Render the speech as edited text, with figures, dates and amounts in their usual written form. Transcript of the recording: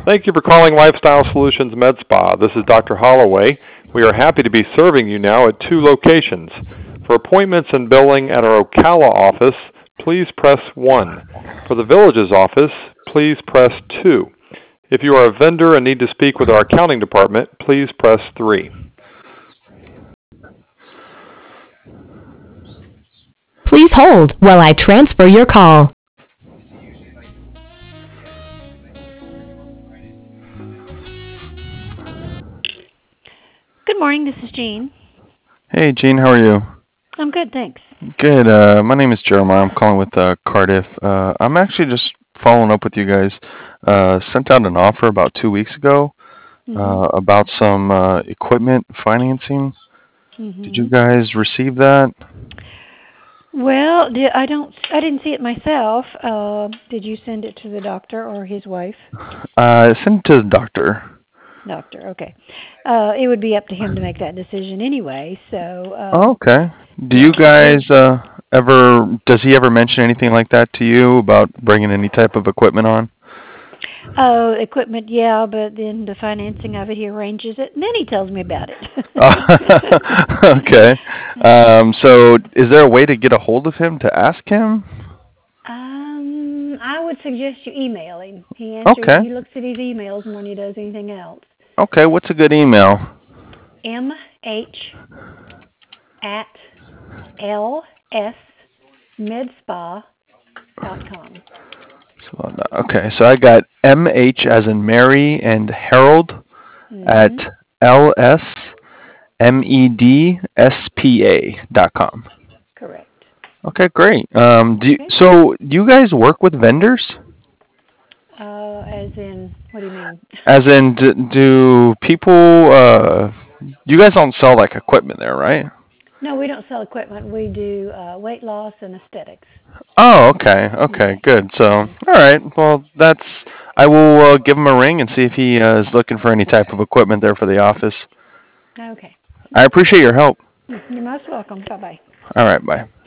Thank you for calling Lifestyle Solutions Med Spa. This is Dr. Holloway. We are happy to be serving you now at 2 locations. For appointments and billing at our Ocala office, please press 1. For the Villages office, please press 2. If you are a vendor and need to speak with our accounting department, please press 3. Please hold while I transfer your call. Good morning, this is Jean. Hey, Gene, how are you? I'm good, thanks. Good. My name is Jeremiah. I'm calling with Cardiff. I'm actually just following up with you guys. Sent out an offer about 2 weeks ago about some equipment financing. Did you guys receive that? Well, I didn't see it myself. Did you send it to the doctor or his wife? I sent it to the doctor. Doctor, okay. It would be up to him to make that decision anyway. So. Okay. Do you guys does he ever mention anything like that to you about bringing any type of equipment on? Oh, equipment, yeah, but then the financing of it, he arranges it, and then he tells me about it. Okay. So is there a way to get a hold of him to ask him? I would suggest you email him. He looks at his emails more than he does anything else. Okay, what's a good email? mh@lsmedspa.com. Okay, so I got MH as in Mary and Harold at lsmedspa.com. Correct. Okay, great. So do you guys work with vendors? As in, what do you mean? As in, do people, you guys don't sell like equipment there, right? No, we don't sell equipment. We do weight loss and aesthetics. Oh, okay. Okay, good. So, all right. Well, I will give him a ring and see if he is looking for any type of equipment there for the office. Okay. I appreciate your help. You're most welcome. Bye-bye. All right, bye.